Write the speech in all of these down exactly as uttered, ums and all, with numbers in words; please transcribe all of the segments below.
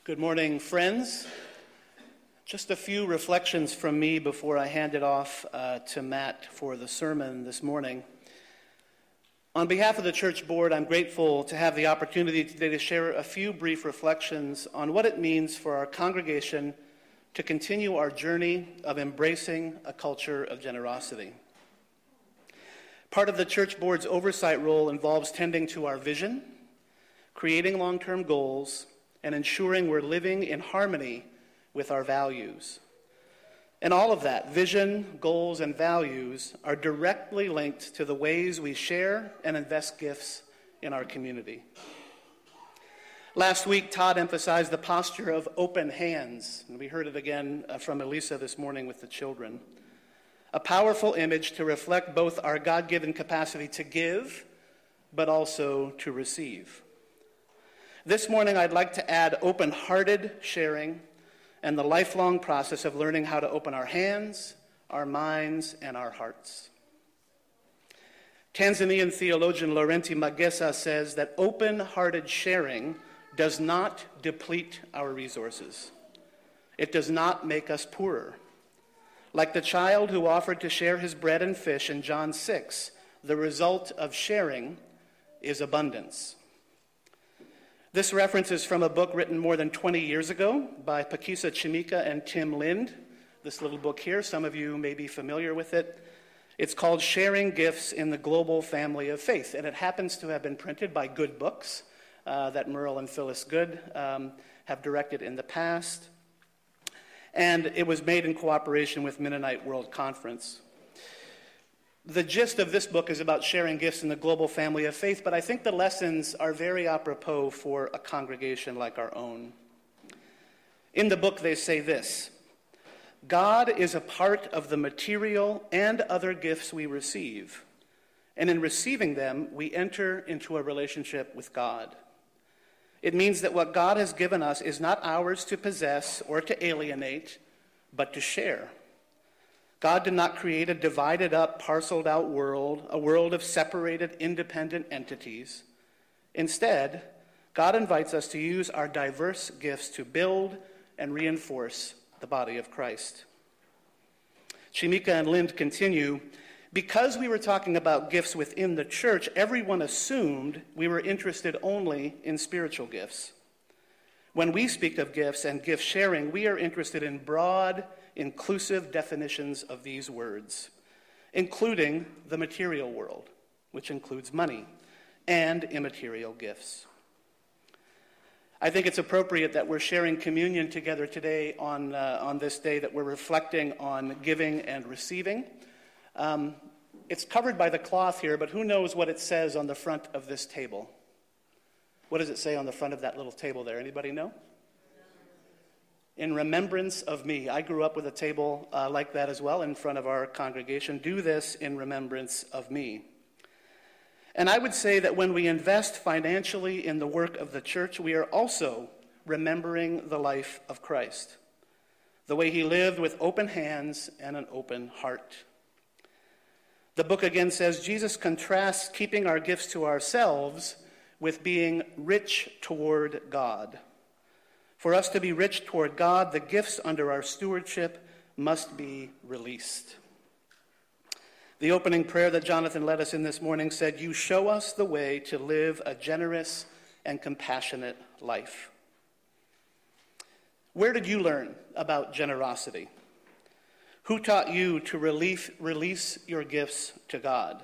Good morning, friends. Just a few reflections from me before I hand it off uh, to Matt for the sermon this morning. On behalf of the church board, I'm grateful to have the opportunity today to share a few brief reflections on what it means for our congregation to continue our journey of embracing a culture of generosity. Part of the church board's oversight role involves tending to our vision, creating long-term goals, and ensuring we're living in harmony with our values. And all of that, vision, goals, and values, are directly linked to the ways we share and invest gifts in our community. Last week, Todd emphasized the posture of open hands, and we heard it again from Elisa this morning with the children. A powerful image to reflect both our God-given capacity to give, but also to receive. This morning, I'd like to add open-hearted sharing and the lifelong process of learning how to open our hands, our minds, and our hearts. Tanzanian theologian Laurenti Magesa says that open-hearted sharing does not deplete our resources. It does not make us poorer. Like the child who offered to share his bread and fish in John six, the result of sharing is abundance. This reference is from a book written more than twenty years ago by Pakisa Chimika and Tim Lind. This little book here, some of you may be familiar with it. It's called Sharing Gifts in the Global Family of Faith, and it happens to have been printed by Good Books uh, that Merle and Phyllis Good um, have directed in the past. And it was made in cooperation with Mennonite World Conference. The gist of this book is about sharing gifts in the global family of faith, but I think the lessons are very apropos for a congregation like our own. In the book, they say this: God is a part of the material and other gifts we receive, and in receiving them, we enter into a relationship with God. It means that what God has given us is not ours to possess or to alienate, but to share. God did not create a divided up, parceled out world, a world of separated, independent entities. Instead, God invites us to use our diverse gifts to build and reinforce the body of Christ. Chimika and Lind continue, because we were talking about gifts within the church, everyone assumed we were interested only in spiritual gifts. When we speak of gifts and gift sharing, we are interested in broad, inclusive definitions of these words, including the material world, which includes money, and immaterial gifts. I think it's appropriate that we're sharing communion together today on, uh, on this day that we're reflecting on giving and receiving. Um, it's covered by the cloth here, but who knows what it says on the front of this table? What does it say on the front of that little table there? Anybody know? In remembrance of me. I grew up with a table uh, like that as well in front of our congregation. Do this in remembrance of me. And I would say that when we invest financially in the work of the church, we are also remembering the life of Christ, the way he lived with open hands and an open heart. The book again says Jesus contrasts keeping our gifts to ourselves with being rich toward God. For us to be rich toward God, the gifts under our stewardship must be released. The opening prayer that Jonathan led us in this morning said, "You show us the way to live a generous and compassionate life." Where did you learn about generosity? Who taught you to relief, release your gifts to God?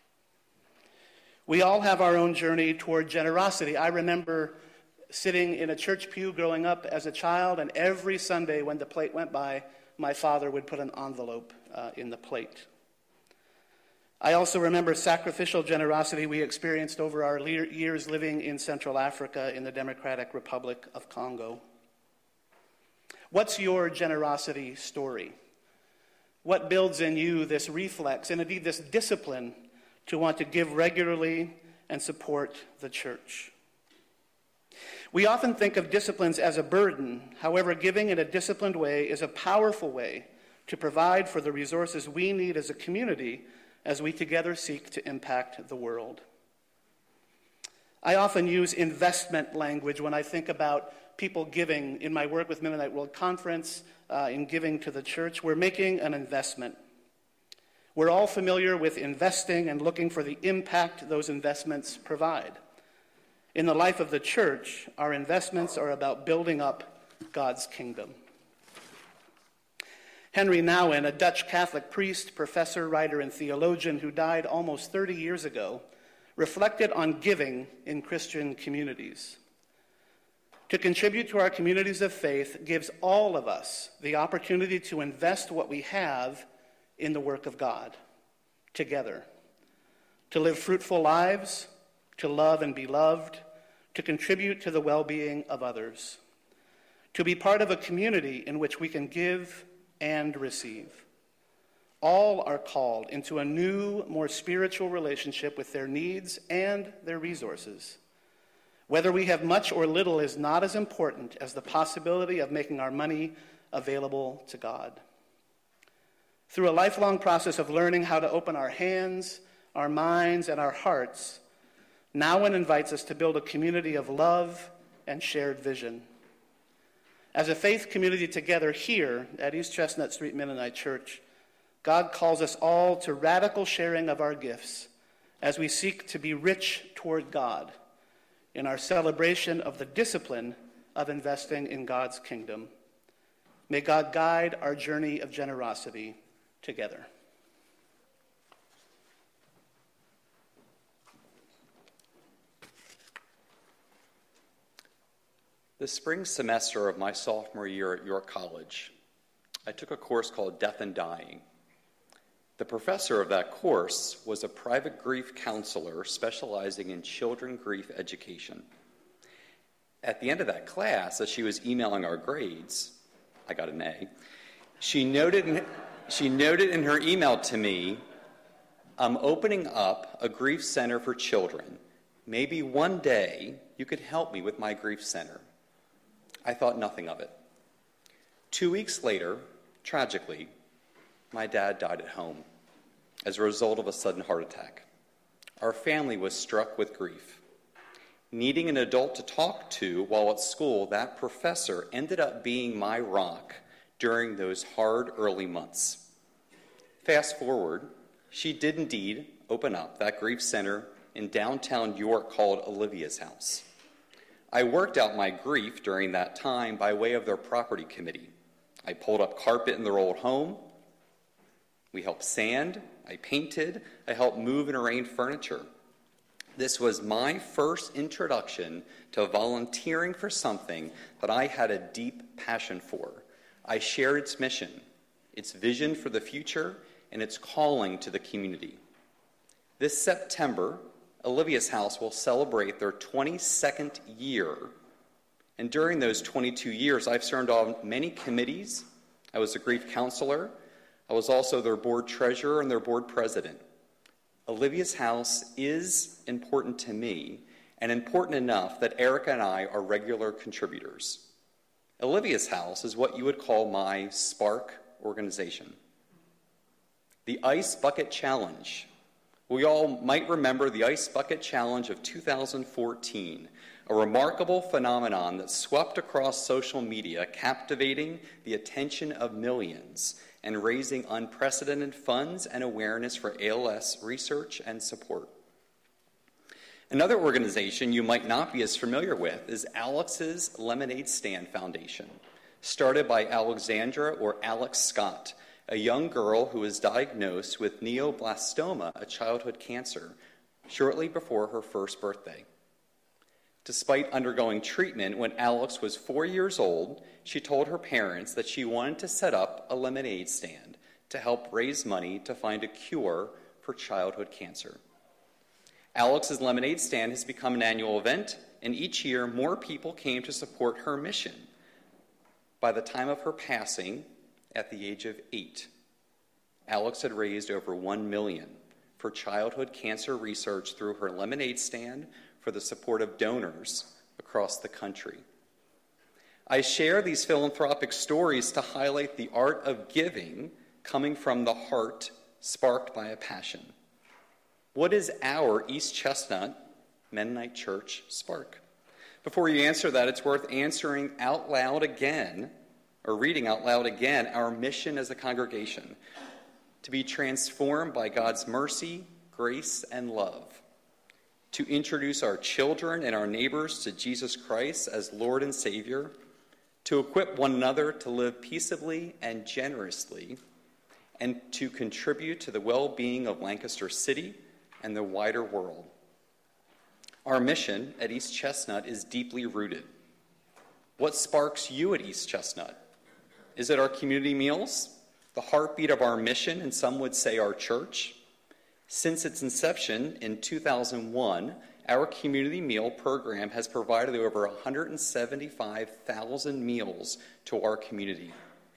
We all have our own journey toward generosity. I remember sitting in a church pew growing up as a child, and every Sunday when the plate went by, my father would put an envelope uh, in the plate. I also remember sacrificial generosity we experienced over our le- years living in Central Africa in the Democratic Republic of Congo. What's your generosity story? What builds in you this reflex and indeed this discipline to want to give regularly and support the church? We often think of disciplines as a burden. However, giving in a disciplined way is a powerful way to provide for the resources we need as a community as we together seek to impact the world. I often use investment language when I think about people giving in my work with Mennonite World Conference, uh, in giving to the church. We're making an investment. We're all familiar with investing and looking for the impact those investments provide. In the life of the church, our investments are about building up God's kingdom. Henry Nouwen, a Dutch Catholic priest, professor, writer, and theologian who died almost thirty years ago, reflected on giving in Christian communities. To contribute to our communities of faith gives all of us the opportunity to invest what we have in the work of God, together, to live fruitful lives, to love and be loved, to contribute to the well-being of others, to be part of a community in which we can give and receive. All are called into a new, more spiritual relationship with their needs and their resources. Whether we have much or little is not as important as the possibility of making our money available to God. Through a lifelong process of learning how to open our hands, our minds, and our hearts, Nouwen invites us to build a community of love and shared vision. As a faith community together here at East Chestnut Street Mennonite Church, God calls us all to radical sharing of our gifts as we seek to be rich toward God in our celebration of the discipline of investing in God's kingdom. May God guide our journey of generosity together. The spring semester of my sophomore year at York College, I took a course called Death and Dying. The professor of that course was a private grief counselor specializing in children grief education. At the end of that class, as she was emailing our grades, I got an A, she noted in, she noted in her email to me, "I'm opening up a grief center for children. Maybe one day you could help me with my grief center." I thought nothing of it. Two weeks later, tragically, my dad died at home as a result of a sudden heart attack. Our family was struck with grief. Needing an adult to talk to while at school, that professor ended up being my rock during those hard early months. Fast forward, she did indeed open up that grief center in downtown York called Olivia's House. I worked out my grief during that time by way of their property committee. I pulled up carpet in their old home. We helped sand. I painted. I helped move and arrange furniture. This was my first introduction to volunteering for something that I had a deep passion for. I shared its mission, its vision for the future, and its calling to the community. This September, Olivia's House will celebrate their twenty-second year. And during those twenty-two years, I've served on many committees. I was a grief counselor. I was also their board treasurer and their board president. Olivia's House is important to me, and important enough that Erica and I are regular contributors. Olivia's House is what you would call my Spark organization. The Ice Bucket Challenge. We all might remember the Ice Bucket Challenge of two thousand fourteen, a remarkable phenomenon that swept across social media, captivating the attention of millions and raising unprecedented funds and awareness for A L S research and support. Another organization you might not be as familiar with is Alex's Lemonade Stand Foundation, started by Alexandra or Alex Scott, a young girl who was diagnosed with neoblastoma, a childhood cancer, shortly before her first birthday. Despite undergoing treatment, when Alex was four years old, she told her parents that she wanted to set up a lemonade stand to help raise money to find a cure for childhood cancer. Alex's Lemonade Stand has become an annual event, and each year more people came to support her mission. By the time of her passing, at the age of eight, Alex had raised over one million dollars for childhood cancer research through her lemonade stand for the support of donors across the country. I share these philanthropic stories to highlight the art of giving coming from the heart sparked by a passion. What is our East Chestnut Mennonite Church Spark? Before you answer that, it's worth answering out loud again, or reading out loud again, our mission as a congregation: to be transformed by God's mercy, grace, and love, to introduce our children and our neighbors to Jesus Christ as Lord and Savior, to equip one another to live peaceably and generously, and to contribute to the well-being of Lancaster City and the wider world. Our mission at East Chestnut is deeply rooted. What sparks you at East Chestnut? Is it our community meals, the heartbeat of our mission, and some would say our church? Since its inception in two thousand one, our community meal program has provided over one hundred seventy-five thousand meals to our community.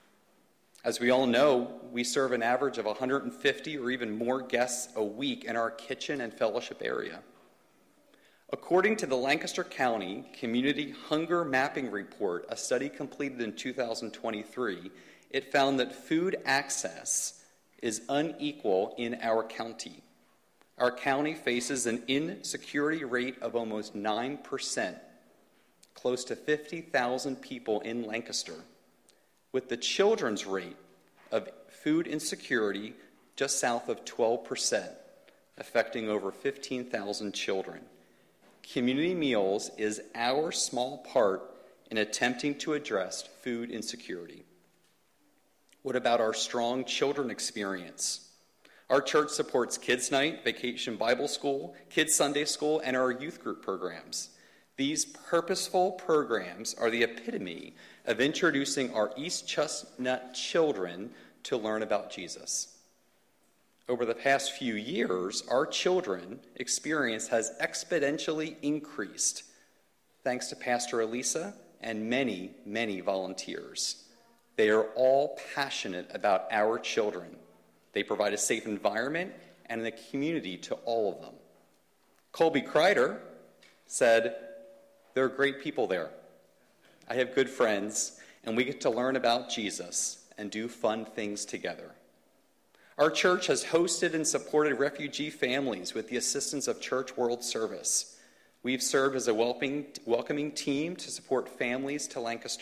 As we all know, we serve an average of one hundred fifty or even more guests a week in our kitchen and fellowship area. According to the Lancaster County Community Hunger Mapping Report, a study completed in two thousand twenty-three, it found that food access is unequal in our county. Our county faces an insecurity rate of almost nine percent, close to fifty thousand people in Lancaster, with the children's rate of food insecurity just south of twelve percent, affecting over fifteen thousand children. Community meals is our small part in attempting to address food insecurity. What about our strong children experience? Our church supports Kids Night, Vacation Bible School, Kids Sunday School, and our youth group programs. These purposeful programs are the epitome of introducing our East Chestnut children to learn about Jesus. Over the past few years, our children experience has exponentially increased thanks to Pastor Elisa and many, many volunteers. They are all passionate about our children. They provide a safe environment and a community to all of them. Colby Kreider said, "There are great people there. I have good friends, and we get to learn about Jesus and do fun things together." Our church has hosted and supported refugee families with the assistance of Church World Service. We've served as a welcoming, welcoming team to support families to Lancaster.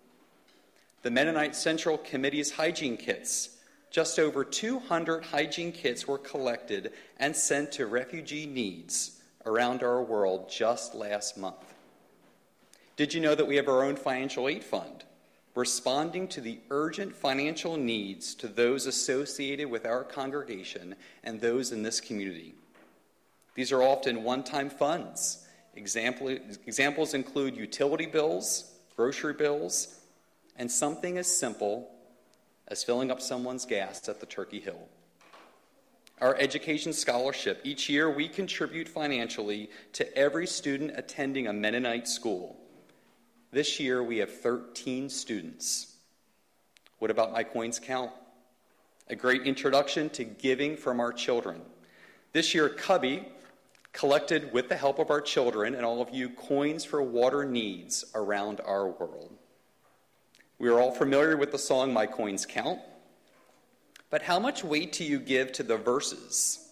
The Mennonite Central Committee's hygiene kits. Just over two hundred hygiene kits were collected and sent to refugee needs around our world just last month. Did you know that we have our own financial aid fund, responding to the urgent financial needs to those associated with our congregation and those in this community? These are often one-time funds. Example, examples include utility bills, grocery bills, and something as simple as filling up someone's gas at the Turkey Hill. Our education scholarship. Each year we contribute financially to every student attending a Mennonite school. This year we have thirteen students. What about My Coins Count? A great introduction to giving from our children. This year Cubby collected, with the help of our children and all of you, coins for water needs around our world. We are all familiar with the song My Coins Count, but how much weight do you give to the verses?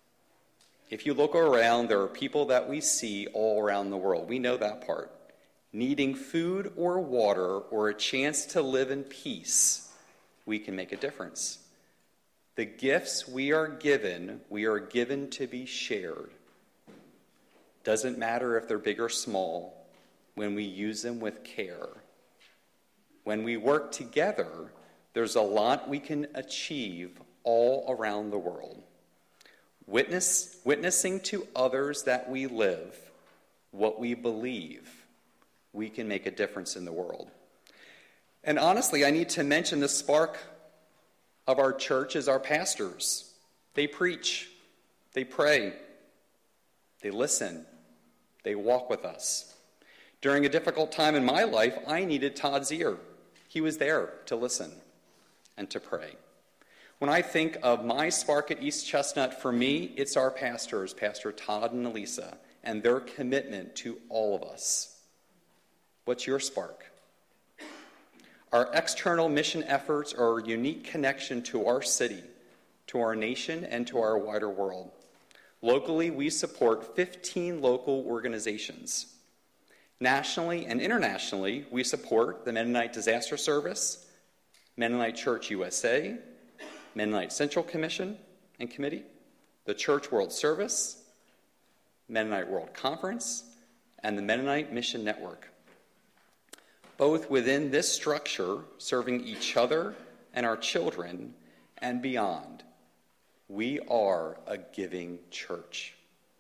If you look around, there are people that we see all around the world. We know that part. Needing food or water or a chance to live in peace, we can make a difference. The gifts we are given, we are given to be shared. Doesn't matter if they're big or small, when we use them with care. When we work together, there's a lot we can achieve all around the world. Witness, witnessing to others that we live, what we believe, we can make a difference in the world. And honestly, I need to mention the spark of our church is our pastors. They preach, they pray, they listen, they walk with us. During a difficult time in my life, I needed Todd's ear. He was there to listen and to pray. When I think of my spark at East Chestnut, for me, it's our pastors, Pastor Todd and Elisa, and their commitment to all of us. What's your spark? Our external mission efforts are a unique connection to our city, to our nation, and to our wider world. Locally, we support fifteen local organizations. Nationally and internationally, we support the Mennonite Disaster Service, Mennonite Church U S A, Mennonite Central Commission and Committee, the Church World Service, Mennonite World Conference, and the Mennonite Mission Network. Both within this structure, serving each other and our children, and beyond, we are a giving church.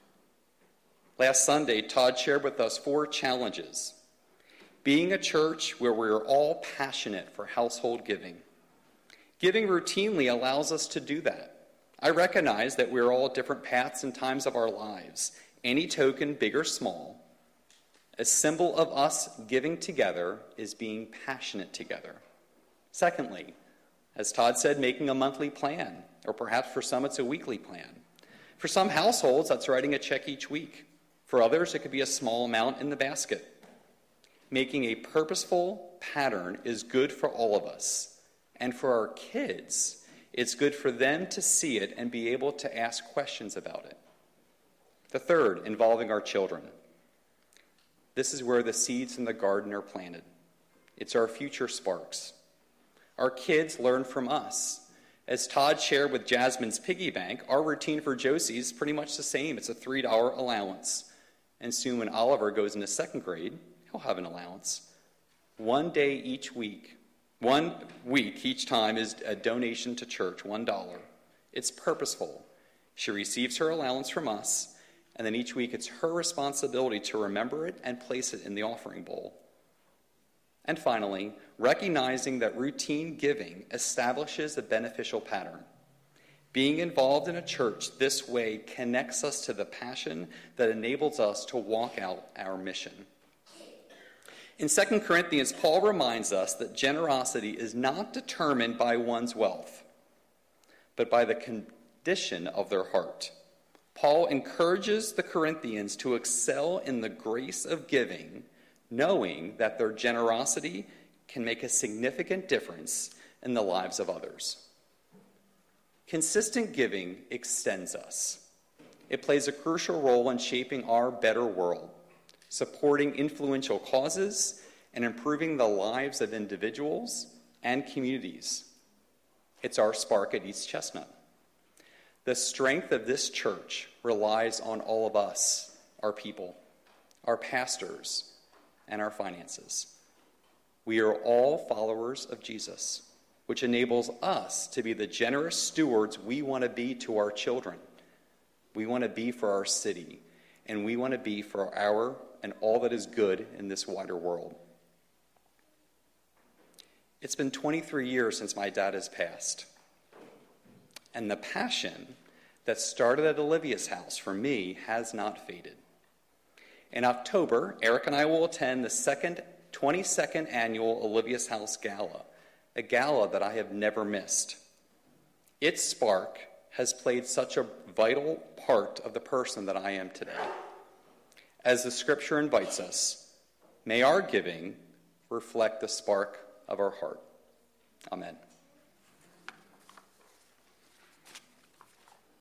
Last Sunday, Todd shared with us four challenges. Being a church where we're all passionate for household giving. Giving routinely allows us to do that. I recognize that we're all at different paths and times of our lives. Any token, big or small, a symbol of us giving together is being passionate together. Secondly, as Todd said, making a monthly plan, or perhaps for some it's a weekly plan. For some households, that's writing a check each week. For others, it could be a small amount in the basket. Making a purposeful pattern is good for all of us. And for our kids, it's good for them to see it and be able to ask questions about it. The third, involving our children. This is where the seeds in the garden are planted. It's our future sparks. Our kids learn from us. As Todd shared with Jasmine's piggy bank, our routine for Josie is pretty much the same. It's a three dollar allowance. And soon when Oliver goes into second grade, he'll have an allowance. One day each week, one week each time is a donation to church, one dollar. It's purposeful. She receives her allowance from us, and then each week it's her responsibility to remember it and place it in the offering bowl. And finally, recognizing that routine giving establishes a beneficial pattern. Being involved in a church this way connects us to the passion that enables us to walk out our mission. In Second Corinthians, Paul reminds us that generosity is not determined by one's wealth, but by the condition of their heart. Paul encourages the Corinthians to excel in the grace of giving, knowing that their generosity can make a significant difference in the lives of others. Consistent giving extends us. It plays a crucial role in shaping our better world, supporting influential causes, and improving the lives of individuals and communities. It's our spark at East Chestnut. The strength of this church relies on all of us, our people, our pastors, and our finances. We are all followers of Jesus, which enables us to be the generous stewards we want to be to our children. We want to be for our city, and we want to be for our and all that is good in this wider world. It's been twenty-three years since my dad has passed, and the passion that started at Olivia's house for me has not faded. In October, Eric and I will attend the second twenty-second annual Olivia's House Gala, a gala that I have never missed. Its spark has played such a vital part of the person that I am today. As the scripture invites us, may our giving reflect the spark of our heart. Amen.